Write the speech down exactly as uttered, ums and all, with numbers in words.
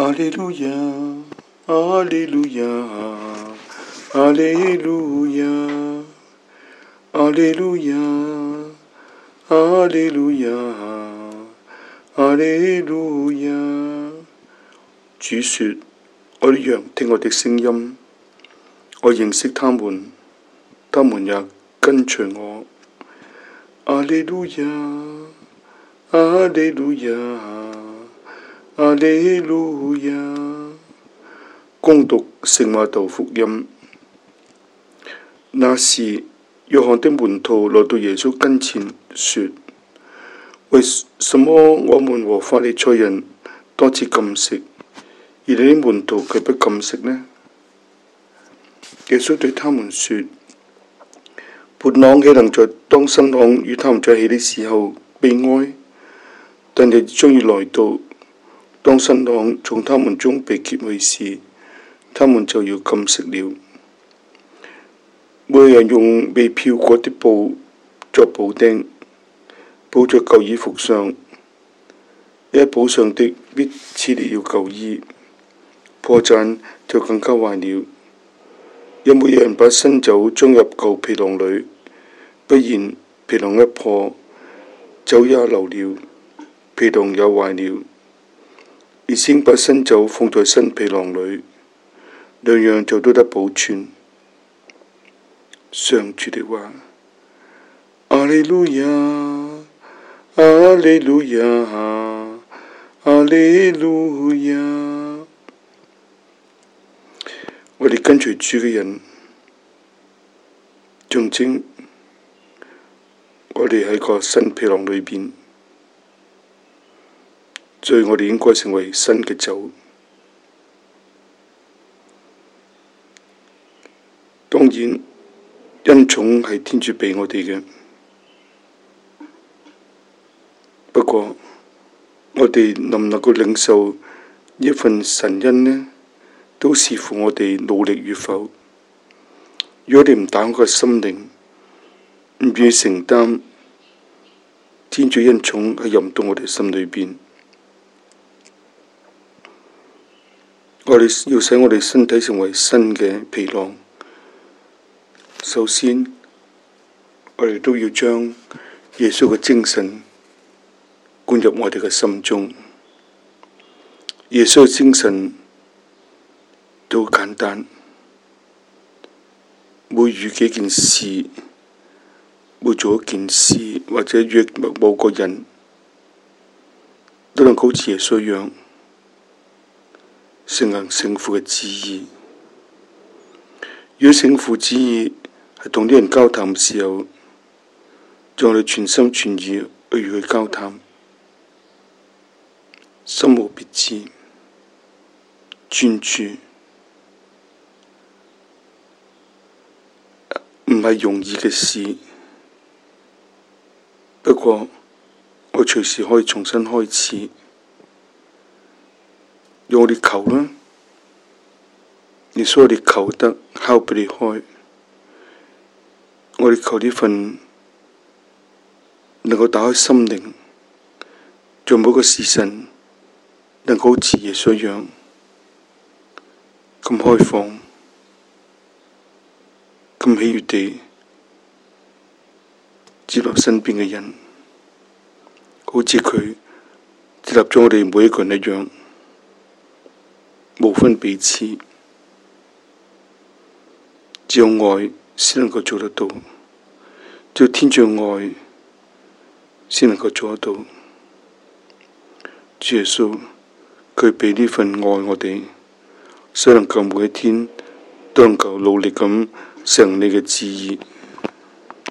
阿利路亞，阿利路亞，阿利路亞，阿利路亞，阿利路亞，阿利路亞。主說：我的羊聽我的聲音，我認識他們，他們也跟隨我。阿利路亞，阿利路亞，阿利路亞。恭讀聖瑪竇福音。那時，約翰的門徒來到耶穌跟前，說：為什麼我們和法利賽人多次禁食，而你的門徒卻不禁食呢？耶穌對他們說：伴郎豈能在當新郎與他們在一起的時候悲哀？但日子將要來到，當新郎從他們中被劫去時，他們就要禁食了。每人用未漂過的布作補釘，補在舊衣服上，一補上的必撕裂了舊衣，破綻就更加壞了。也沒有人把新酒裝入舊皮囊裏，不然皮囊一破，酒也流了，皮囊也壞了。而先把新酒放在新皮囊裏，兩樣就都得保存。上主的話。阿利路亞，阿利路亞，阿利路亞。我哋跟隨主嘅人，象徵我哋喺個新皮囊裏邊，所以我哋應該成為新嘅酒。當然，恩寵係天主畀我哋嘅，不過我哋能唔能夠領受一份神恩呢，都視乎我哋努力與否。如果你唔打開個心靈，唔願意承擔，天主恩寵係入唔到我哋心裏邊。我哋要使我哋身體成為新嘅皮囊。首先，我哋都要將耶穌嘅精神灌入我哋嘅心中。耶穌嘅精神都好簡單，每遇幾件事，每做一件事，或者約某個人，都能好似耶穌一樣，承行聖父嘅旨意。如果聖父旨意係同啲人交談嘅時候，將我哋全心全意去與佢交談，心無別致，專注，唔係容易嘅事。不過我隨時可以重新開始，用我哋求啦，耶穌我哋求得，敲畀你開。我哋求呢份能夠打開心靈，做每個時辰能夠好似耶穌一樣咁開放、咁喜悅地接納身邊嘅人，好似佢接納咗我哋每一個人一樣，無分彼此，只有愛先能夠做得到，只有天主愛先能夠做得到。主耶穌佢畀呢份愛我哋，所以能夠每一天都能夠努力咁實行你嘅旨意。